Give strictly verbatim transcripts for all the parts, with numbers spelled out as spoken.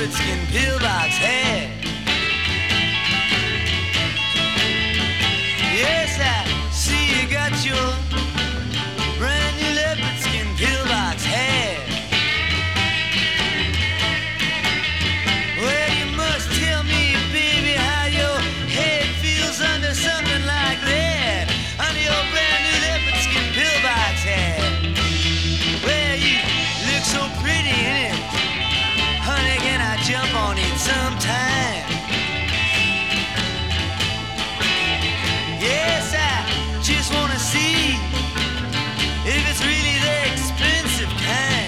leopard skin pillbox hat. Yes, I see you got your brand new leopard skin pillbox hat. Well, you must tell me, baby, how your head feels under something like that, under your brand new leopard skin pillbox hat. Well, you look so pretty in it, honey, can I jump on it sometime? Yes, I just wanna see if it's really the expensive kind.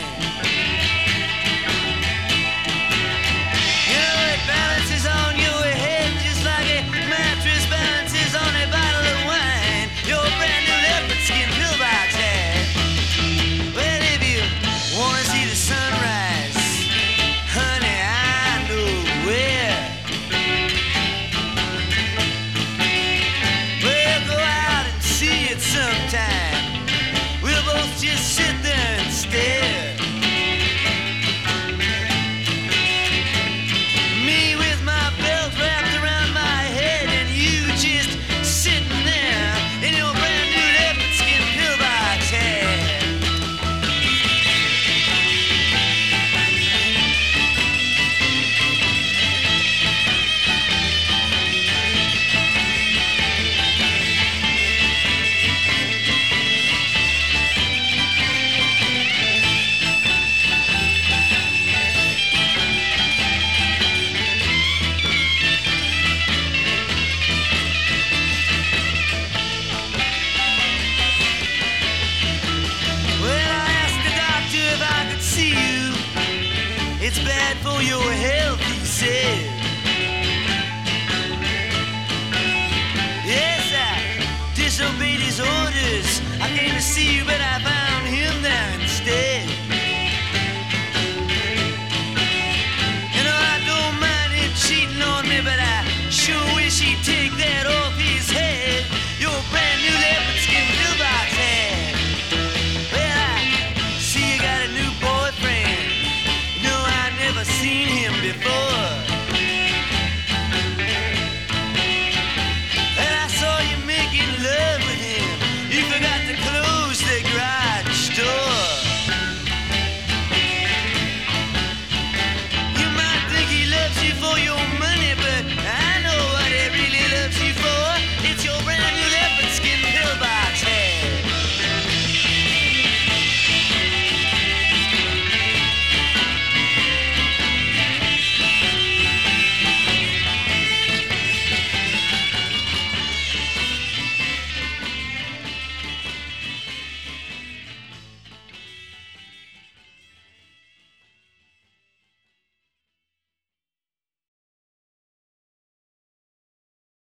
You know, it balances on your head just like a mattress balances on a bottle of wine. Your brand new leopard skin pillbox hat. Well, if you wanna see the sunrise, honey, I know where. Well, go out and see it sometime. We'll both just sit there and stare. Me with my belt wrapped around my head, and you just sitting there in your brand new leopard skin pillbox hat. Well, I asked the doctor if I could see you. It's bad for your health, he said. Yes, I disobeyed his orders. I came to see you, but I found